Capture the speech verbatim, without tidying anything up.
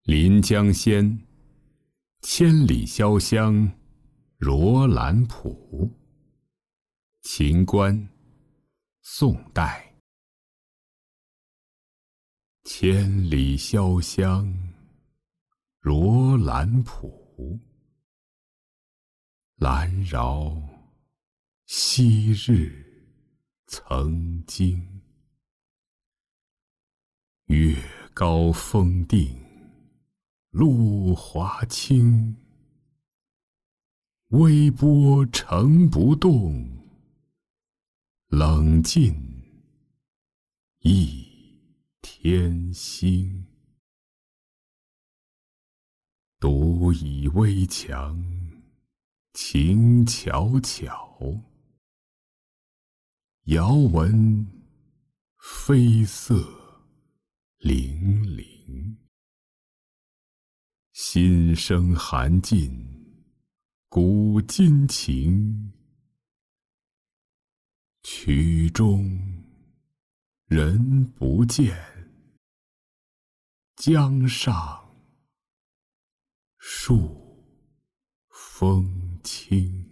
临江仙，千里潇湘罗兰浦。秦观，宋代。千里潇湘罗兰浦，兰饶昔日曾经。月高风定露华清，微波澄不动，冷尽一天星。独倚危墙情悄悄，遥闻飞色粼粼。心生寒尽古今情，曲终人不见，江上树风轻。